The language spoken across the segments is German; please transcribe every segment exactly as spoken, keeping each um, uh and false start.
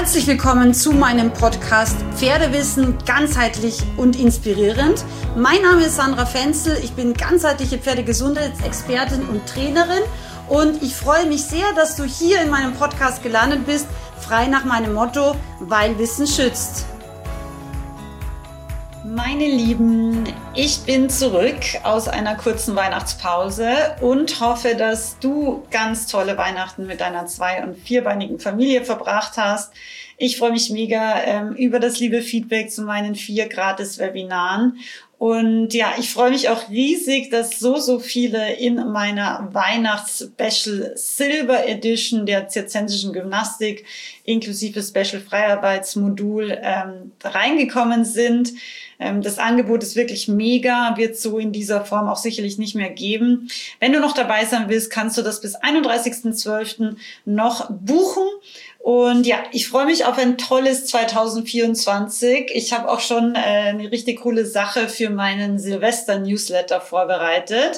Herzlich willkommen zu meinem Podcast Pferdewissen ganzheitlich und inspirierend. Mein Name ist Sandra Fenzel, ich bin ganzheitliche Pferdegesundheitsexpertin und Trainerin und ich freue mich sehr, dass du hier in meinem Podcast gelandet bist, frei nach meinem Motto, weil Wissen schützt. Meine Lieben, ich bin zurück aus einer kurzen Weihnachtspause und hoffe, dass du ganz tolle Weihnachten mit deiner zwei- und vierbeinigen Familie verbracht hast. Ich freue mich mega ähm, über das liebe Feedback zu meinen vier Gratis-Webinaren. Und ja, ich freue mich auch riesig, dass so, so viele in meiner Weihnachts-Special Silver Edition der zirzensischen Gymnastik inklusive Special Freiarbeitsmodul ähm, reingekommen sind. Ähm, das Angebot ist wirklich mega, wird so in dieser Form auch sicherlich nicht mehr geben. Wenn du noch dabei sein willst, kannst du das bis einunddreißigsten zwölften noch buchen. Und ja, ich freue mich auf ein tolles zweitausendvierundzwanzig. Ich habe auch schon äh, eine richtig coole Sache für meinen Silvester-Newsletter vorbereitet.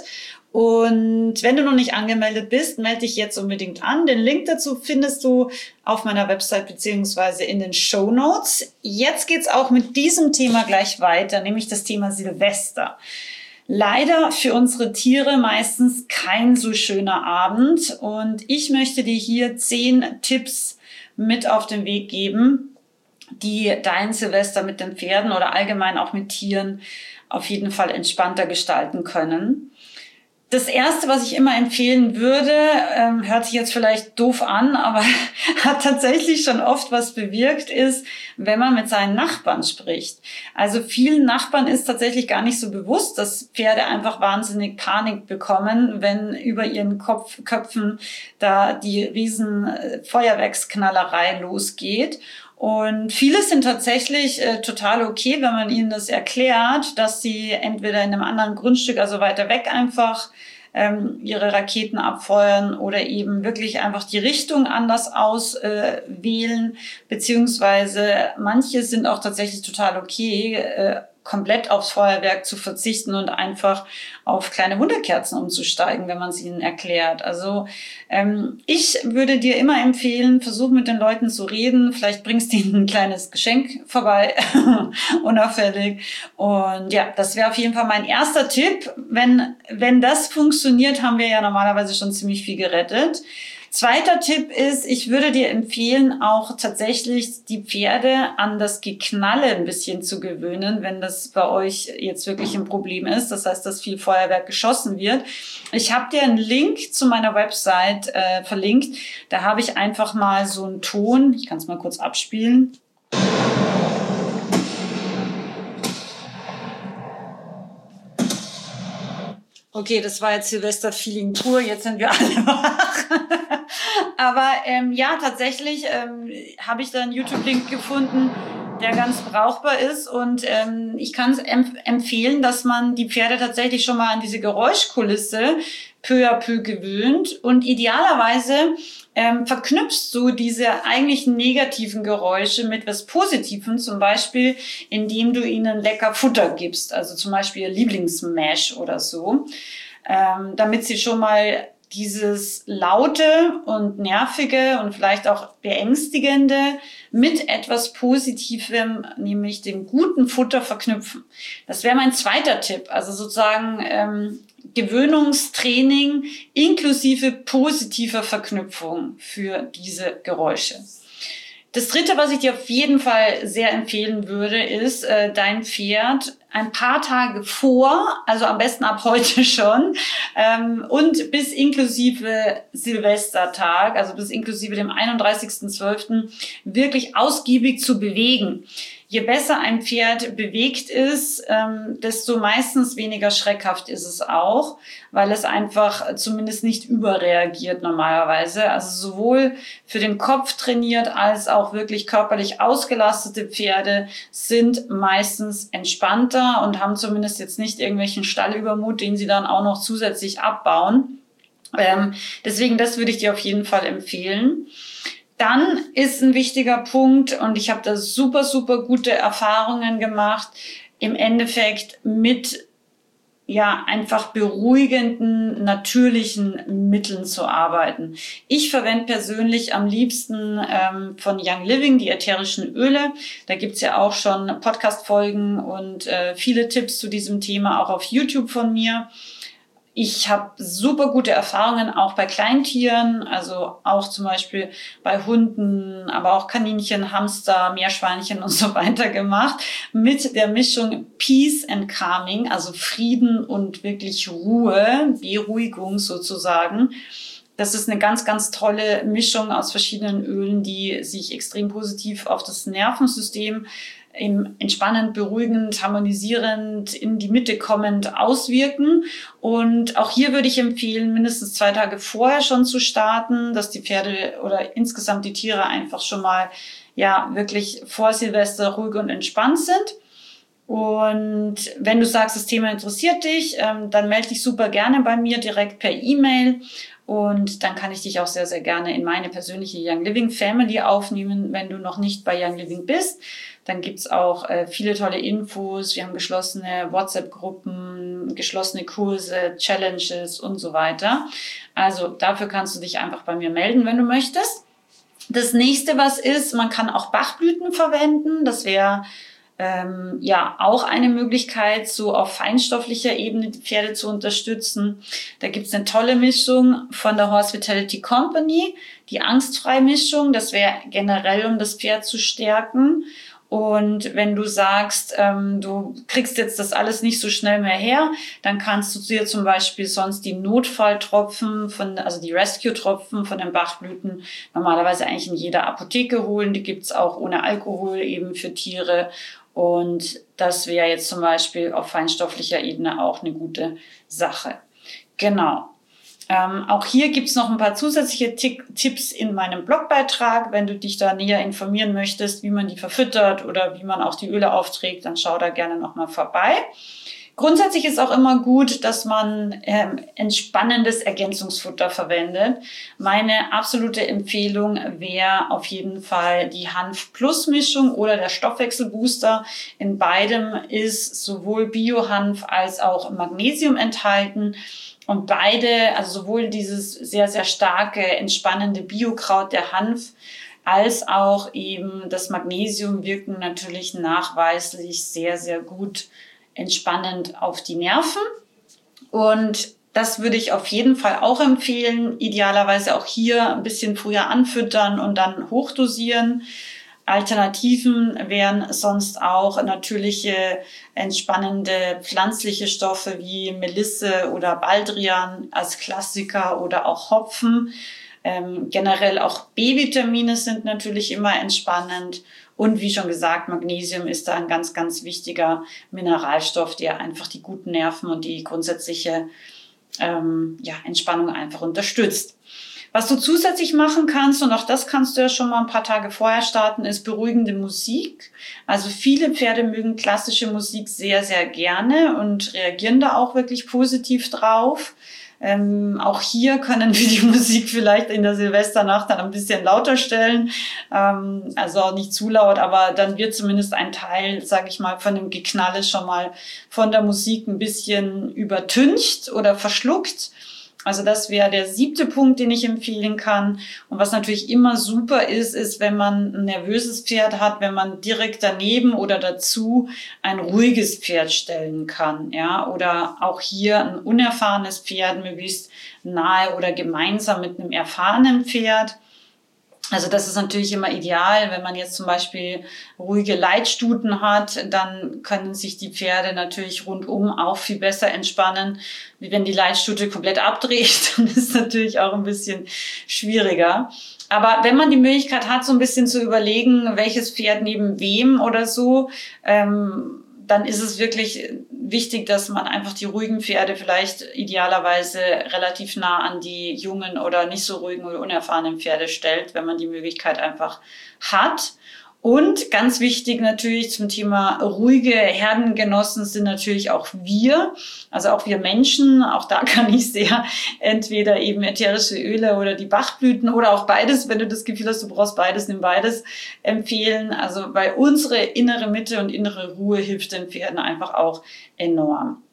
Und wenn du noch nicht angemeldet bist, melde dich jetzt unbedingt an. Den Link dazu findest du auf meiner Website beziehungsweise in den Shownotes. Jetzt geht's auch mit diesem Thema gleich weiter, nämlich das Thema Silvester. Leider für unsere Tiere meistens kein so schöner Abend. Und ich möchte dir hier zehn Tipps mit auf den Weg geben, die dein Silvester mit den Pferden oder allgemein auch mit Tieren auf jeden Fall entspannter gestalten können. Das Erste, was ich immer empfehlen würde, ähm, hört sich jetzt vielleicht doof an, aber hat tatsächlich schon oft was bewirkt, ist, wenn man mit seinen Nachbarn spricht. Also vielen Nachbarn ist tatsächlich gar nicht so bewusst, dass Pferde einfach wahnsinnig Panik bekommen, wenn über ihren Kopf, Köpfen da die riesen Feuerwerksknallerei losgeht. Und viele sind tatsächlich äh, total okay, wenn man ihnen das erklärt, dass sie entweder in einem anderen Grundstück, also weiter weg einfach ähm, ihre Raketen abfeuern oder eben wirklich einfach die Richtung anders auswählen, äh, beziehungsweise manche sind auch tatsächlich total okay, äh, komplett aufs Feuerwerk zu verzichten und einfach auf kleine Wunderkerzen umzusteigen, wenn man es ihnen erklärt. Also ähm, ich würde dir immer empfehlen, versuch mit den Leuten zu reden, vielleicht bringst du ihnen ein kleines Geschenk vorbei, unauffällig. Und ja, das wäre auf jeden Fall mein erster Tipp. Wenn, wenn das funktioniert, haben wir ja normalerweise schon ziemlich viel gerettet. Zweiter Tipp ist, ich würde dir empfehlen, auch tatsächlich die Pferde an das Geknalle ein bisschen zu gewöhnen, wenn das bei euch jetzt wirklich ein Problem ist. Das heißt, dass viel Feuerwerk geschossen wird. Ich habe dir einen Link zu meiner Website äh, verlinkt. Da habe ich einfach mal so einen Ton. Ich kann es mal kurz abspielen. Okay, das war jetzt Silvester-Feeling pur, jetzt sind wir alle wach. Aber ähm, ja, tatsächlich ähm, habe ich da einen YouTube-Link gefunden, der ganz brauchbar ist. Und ähm, ich kann es empf- empfehlen, dass man die Pferde tatsächlich schon mal an diese Geräuschkulisse peu à peu gewöhnt. Und idealerweise ähm, verknüpfst du diese eigentlich negativen Geräusche mit was Positivem, zum Beispiel, indem du ihnen lecker Futter gibst, also zum Beispiel ihr Lieblingsmash oder so, ähm, damit sie schon mal dieses laute und nervige und vielleicht auch beängstigende mit etwas Positivem, nämlich dem guten Futter verknüpfen. Das wäre mein zweiter Tipp, also sozusagen ähm, Gewöhnungstraining inklusive positiver Verknüpfung für diese Geräusche. Das Dritte, was ich dir auf jeden Fall sehr empfehlen würde, ist, äh, dein Pferd ein paar Tage vor, also am besten ab heute schon, ähm, und bis inklusive Silvestertag, also bis inklusive dem einunddreißigsten zwölften wirklich ausgiebig zu bewegen. Je besser ein Pferd bewegt ist, ähm, desto meistens weniger schreckhaft ist es auch, weil es einfach zumindest nicht überreagiert normalerweise. Also sowohl für den Kopf trainiert als auch wirklich körperlich ausgelastete Pferde sind meistens entspannter und haben zumindest jetzt nicht irgendwelchen Stallübermut, den sie dann auch noch zusätzlich abbauen. Ähm, deswegen, das würde ich dir auf jeden Fall empfehlen. Dann ist ein wichtiger Punkt, und ich habe da super, super gute Erfahrungen gemacht, im Endeffekt mit ja, einfach beruhigenden, natürlichen Mitteln zu arbeiten. Ich verwende persönlich am liebsten ähm, von Young Living die ätherischen Öle. Da gibt's ja auch schon Podcast-Folgen und äh, viele Tipps zu diesem Thema auch auf YouTube von mir. Ich habe super gute Erfahrungen auch bei Kleintieren, also auch zum Beispiel bei Hunden, aber auch Kaninchen, Hamster, Meerschweinchen und so weiter gemacht mit der Mischung Peace and Calming, also Frieden und wirklich Ruhe, Beruhigung sozusagen. Das ist eine ganz, ganz tolle Mischung aus verschiedenen Ölen, die sich extrem positiv auf das Nervensystem im entspannend, beruhigend, harmonisierend, in die Mitte kommend auswirken. Und auch hier würde ich empfehlen, mindestens zwei Tage vorher schon zu starten, dass die Pferde oder insgesamt die Tiere einfach schon mal, ja, wirklich vor Silvester ruhig und entspannt sind. Und wenn du sagst, das Thema interessiert dich, ähm, dann melde dich super gerne bei mir direkt per E-Mail. Und dann kann ich dich auch sehr, sehr gerne in meine persönliche Young Living Family aufnehmen, wenn du noch nicht bei Young Living bist. Dann gibt's auch äh, viele tolle Infos. Wir haben geschlossene WhatsApp-Gruppen, geschlossene Kurse, Challenges und so weiter. Also dafür kannst du dich einfach bei mir melden, wenn du möchtest. Das nächste, was ist, man kann auch Bachblüten verwenden. Das wäre Ähm, ja, auch eine Möglichkeit, so auf feinstofflicher Ebene die Pferde zu unterstützen. Da gibt's eine tolle Mischung von der Horse Vitality Company, die Angstfrei-Mischung. Das wäre generell, um das Pferd zu stärken. Und wenn du sagst, ähm, du kriegst jetzt das alles nicht so schnell mehr her, dann kannst du dir zum Beispiel sonst die Notfalltropfen, von, also die Rescue-Tropfen von den Bachblüten normalerweise eigentlich in jeder Apotheke holen. Die gibt's auch ohne Alkohol eben für Tiere. Und das wäre jetzt zum Beispiel auf feinstofflicher Ebene auch eine gute Sache. Genau. Ähm, auch hier gibt's noch ein paar zusätzliche Tipps in meinem Blogbeitrag. Wenn du dich da näher informieren möchtest, wie man die verfüttert oder wie man auch die Öle aufträgt, dann schau da gerne nochmal vorbei. Grundsätzlich ist auch immer gut, dass man ähm, entspannendes Ergänzungsfutter verwendet. Meine absolute Empfehlung wäre auf jeden Fall die Hanf-Plus-Mischung oder der Stoffwechselbooster. In beidem ist sowohl Biohanf als auch Magnesium enthalten. Und beide, also sowohl dieses sehr, sehr starke, entspannende Biokraut, der Hanf, als auch eben das Magnesium wirken natürlich nachweislich sehr, sehr gut entspannend auf die Nerven. Und das würde ich auf jeden Fall auch empfehlen. Idealerweise auch hier ein bisschen früher anfüttern und dann hochdosieren. Alternativen wären sonst auch natürliche, entspannende pflanzliche Stoffe wie Melisse oder Baldrian als Klassiker oder auch Hopfen. Ähm, generell auch B-Vitamine sind natürlich immer entspannend. Und wie schon gesagt, Magnesium ist da ein ganz, ganz wichtiger Mineralstoff, der einfach die guten Nerven und die grundsätzliche ähm, ja, Entspannung einfach unterstützt. Was du zusätzlich machen kannst, und auch das kannst du ja schon mal ein paar Tage vorher starten, ist beruhigende Musik. Also viele Pferde mögen klassische Musik sehr, sehr gerne und reagieren da auch wirklich positiv drauf. Ähm, auch hier können wir die Musik vielleicht in der Silvesternacht dann ein bisschen lauter stellen. Ähm, also auch nicht zu laut, aber dann wird zumindest ein Teil, sage ich mal, von dem Geknalle schon mal von der Musik ein bisschen übertüncht oder verschluckt. Also das wäre der siebte Punkt, den ich empfehlen kann. Und was natürlich immer super ist, ist, wenn man ein nervöses Pferd hat, wenn man direkt daneben oder dazu ein ruhiges Pferd stellen kann, ja, oder auch hier ein unerfahrenes Pferd möglichst nahe oder gemeinsam mit einem erfahrenen Pferd. Also das ist natürlich immer ideal, wenn man jetzt zum Beispiel ruhige Leitstuten hat, dann können sich die Pferde natürlich rundum auch viel besser entspannen, wie wenn die Leitstute komplett abdreht, dann ist es natürlich auch ein bisschen schwieriger. Aber wenn man die Möglichkeit hat, so ein bisschen zu überlegen, welches Pferd neben wem oder so, ähm, dann ist es wirklich wichtig, dass man einfach die ruhigen Pferde vielleicht idealerweise relativ nah an die jungen oder nicht so ruhigen oder unerfahrenen Pferde stellt, wenn man die Möglichkeit einfach hat. Und ganz wichtig natürlich zum Thema ruhige Herdengenossen sind natürlich auch wir, also auch wir Menschen. Auch da kann ich sehr entweder eben ätherische Öle oder die Bachblüten oder auch beides, wenn du das Gefühl hast, du brauchst beides, nimm beides, empfehlen. Also weil unsere innere Mitte und innere Ruhe hilft den Pferden einfach auch enorm.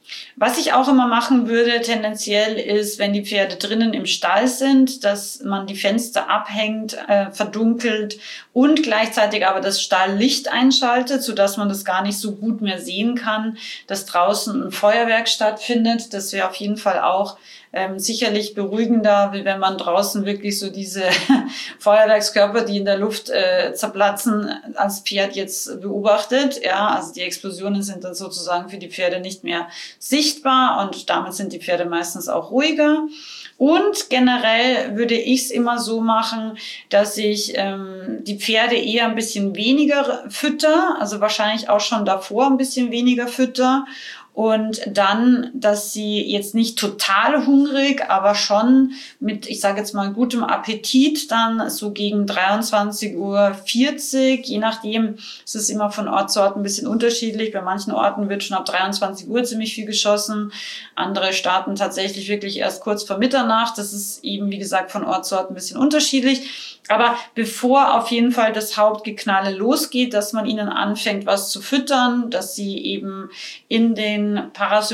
Was ich auch immer machen würde, tendenziell ist, wenn die Pferde drinnen im Stall sind, dass man die Fenster abhängt, äh, verdunkelt und gleichzeitig aber das Stalllicht einschaltet, sodass man das gar nicht so gut mehr sehen kann, dass draußen ein Feuerwerk stattfindet. Das wäre auf jeden Fall auch ähm, sicherlich beruhigender, wie wenn man draußen wirklich so diese Feuerwerkskörper, die in der Luft äh, zerplatzen, als Pferd jetzt beobachtet. Ja, also die Explosionen sind dann sozusagen für die Pferde nicht mehr sichtbar und damit sind die Pferde meistens auch ruhiger. Und generell würde ich es immer so machen, dass ich ähm, die Pferde eher ein bisschen weniger fütter, also wahrscheinlich auch schon davor ein bisschen weniger fütter. Und dann, dass sie jetzt nicht total hungrig, aber schon mit, ich sage jetzt mal, gutem Appetit dann so gegen dreiundzwanzig Uhr vierzig, je nachdem, es ist immer von Ort zu Ort ein bisschen unterschiedlich. Bei manchen Orten wird schon ab dreiundzwanzig Uhr ziemlich viel geschossen. Andere starten tatsächlich wirklich erst kurz vor Mitternacht. Das ist eben, wie gesagt, von Ort zu Ort ein bisschen unterschiedlich. Aber bevor auf jeden Fall das Hauptgeknalle losgeht, dass man ihnen anfängt, was zu füttern, dass sie eben in den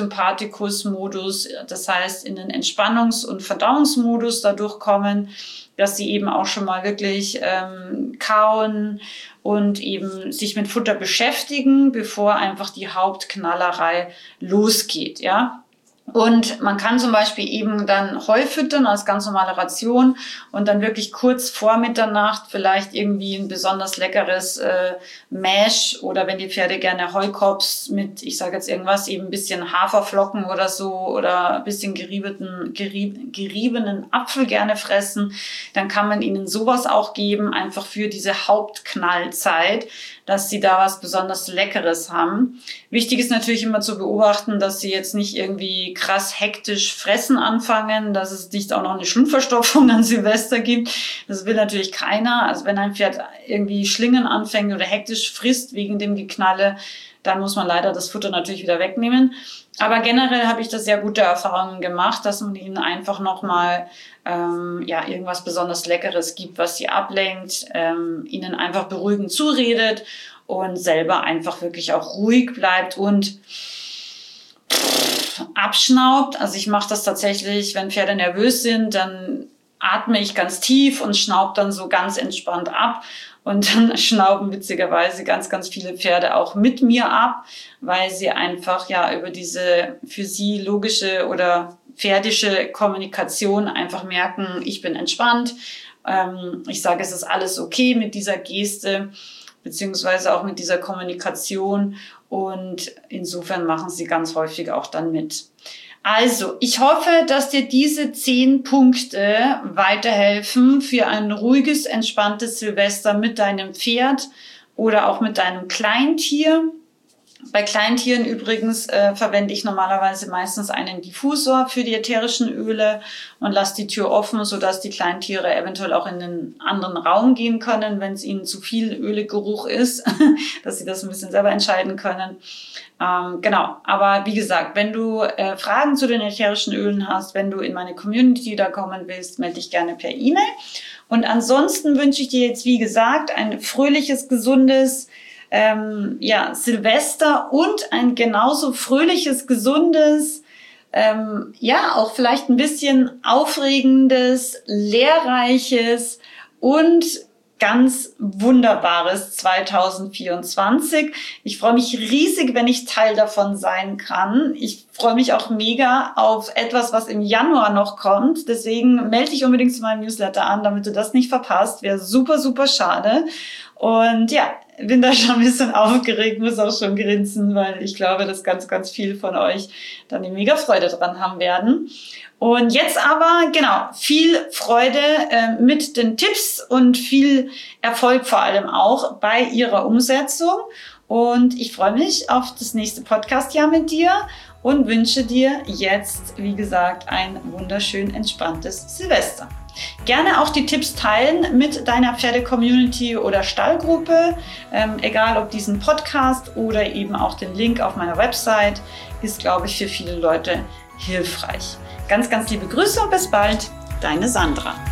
Parasympathikus-Modus, das heißt in den Entspannungs- und Verdauungsmodus dadurch kommen, dass sie eben auch schon mal wirklich ähm, kauen und eben sich mit Futter beschäftigen, bevor einfach die Hauptknallerei losgeht, ja. Und man kann zum Beispiel eben dann Heu füttern als ganz normale Ration und dann wirklich kurz vor Mitternacht vielleicht irgendwie ein besonders leckeres äh, Mash oder wenn die Pferde gerne Heukops mit, ich sage jetzt irgendwas, eben ein bisschen Haferflocken oder so oder ein bisschen geriebenen, gerieb, geriebenen Apfel gerne fressen, dann kann man ihnen sowas auch geben, einfach für diese Hauptknallzeit, dass sie da was besonders Leckeres haben. Wichtig ist natürlich immer zu beobachten, dass sie jetzt nicht irgendwie krass hektisch fressen anfangen, dass es nicht auch noch eine Schlumpfverstopfung an Silvester gibt. Das will natürlich keiner. Also wenn ein Pferd irgendwie Schlingen anfängt oder hektisch frisst wegen dem Geknalle, dann muss man leider das Futter natürlich wieder wegnehmen. Aber generell habe ich da sehr gute Erfahrungen gemacht, dass man ihnen einfach nochmal ähm, ja, irgendwas besonders Leckeres gibt, was sie ablenkt, ähm, ihnen einfach beruhigend zuredet und selber einfach wirklich auch ruhig bleibt und abschnaubt. Also ich mache das tatsächlich, wenn Pferde nervös sind, dann atme ich ganz tief und schnaub dann so ganz entspannt ab. Und dann schnauben witzigerweise ganz, ganz viele Pferde auch mit mir ab, weil sie einfach ja über diese für sie logische oder pferdische Kommunikation einfach merken, ich bin entspannt. Ähm, ich sage, es ist alles okay mit dieser Geste, beziehungsweise auch mit dieser Kommunikation. Und insofern machen sie ganz häufig auch dann mit. Also, ich hoffe, dass dir diese zehn Punkte weiterhelfen für ein ruhiges, entspanntes Silvester mit deinem Pferd oder auch mit deinem Kleintier. Bei Kleintieren übrigens äh, verwende ich normalerweise meistens einen Diffusor für die ätherischen Öle und lasse die Tür offen, sodass die Kleintiere eventuell auch in einen anderen Raum gehen können, wenn es ihnen zu viel Ölegeruch ist, dass sie das ein bisschen selber entscheiden können. Ähm, genau, aber wie gesagt, wenn du äh, Fragen zu den ätherischen Ölen hast, wenn du in meine Community da kommen willst, melde dich gerne per E-Mail. Und ansonsten wünsche ich dir jetzt, wie gesagt, ein fröhliches, gesundes Ähm, ja, Silvester und ein genauso fröhliches, gesundes, ähm, ja, auch vielleicht ein bisschen aufregendes, lehrreiches und ganz wunderbares zwanzig vierundzwanzig. Ich freue mich riesig, wenn ich Teil davon sein kann. Ich freue mich auch mega auf etwas, was im Januar noch kommt. Deswegen melde dich unbedingt zu meinem Newsletter an, damit du das nicht verpasst. Wäre super, super schade. Und ja, bin da schon ein bisschen aufgeregt, muss auch schon grinsen, weil ich glaube, dass ganz, ganz viele von euch dann die mega Freude dran haben werden. Und jetzt aber, genau, viel Freude äh, mit den Tipps und viel Erfolg vor allem auch bei ihrer Umsetzung. Und ich freue mich auf das nächste Podcast-Jahr mit dir und wünsche dir jetzt, wie gesagt, ein wunderschön entspanntes Silvester. Gerne auch die Tipps teilen mit deiner Pferde-Community oder Stallgruppe, ähm, egal ob diesen Podcast oder eben auch den Link auf meiner Website, ist, glaube ich, für viele Leute hilfreich. Ganz, ganz liebe Grüße und bis bald, deine Sandra.